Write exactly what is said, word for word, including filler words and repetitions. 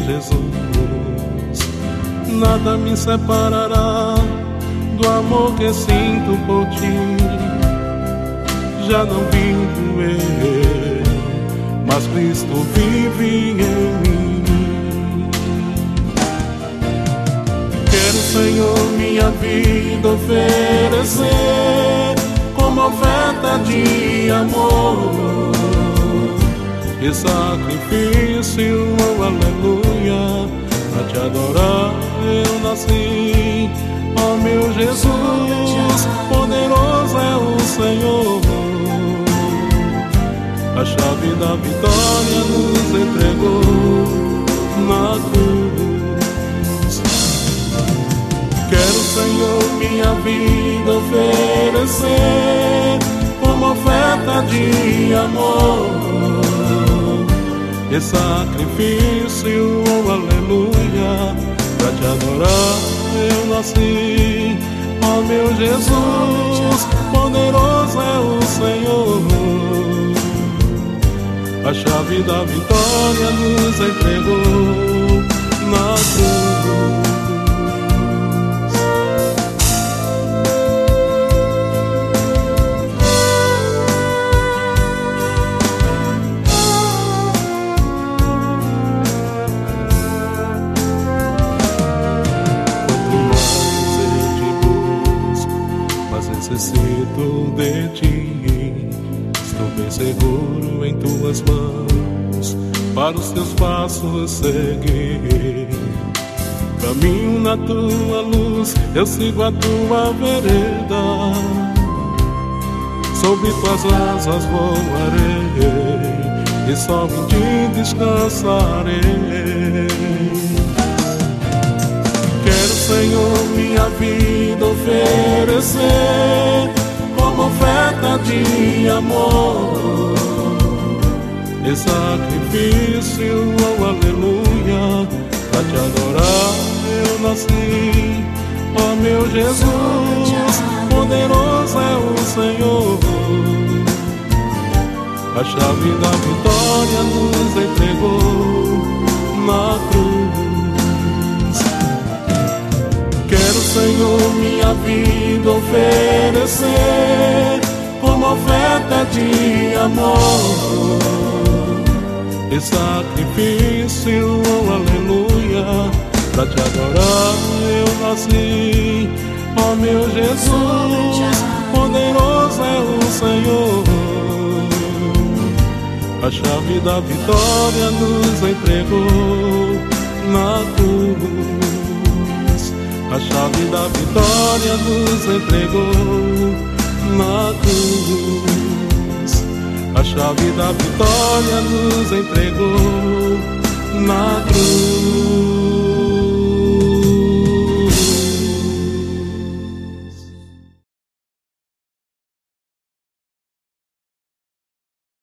Jesus. Nada me separará do amor que sinto por ti. Já não vivo eu, mas Cristo vive em mim. Quero, Senhor, minha vida oferecer como oferta de amor e sacrifício, oh, aleluia. Pra te adorar eu nasci, ó meu Jesus, poderoso é o Senhor. A chave da vitória nos entregou na cruz. Quero, Senhor, minha vida oferecer como oferta de amor e sacrifício, oh, aleluia. Pra te adorar eu nasci, ó meu Jesus, poderoso é o Senhor. A chave da vitória nos entregou na cruz. Necessito de ti, estou bem seguro em tuas mãos, para os teus passos seguir. Caminho na tua luz, eu sigo a tua vereda, sobre tuas asas voarei e só em ti descansarei. Quero, Senhor, minha vida oferecer como oferta de amor e sacrifício, oh, aleluia. Pra te adorar eu nasci, ó meu Jesus, poderoso é o Senhor. A chave da vitória nos entregou na cruz. Quero, Senhor, minha vida oferecer como oferta de amor e sacrifício, oh, aleluia. Pra te adorar eu nasci, ó meu Jesus, poderoso é o Senhor. A chave da vitória nos entregou na cruz. A chave da vitória nos entregou na cruz. A chave da vitória nos entregou na cruz.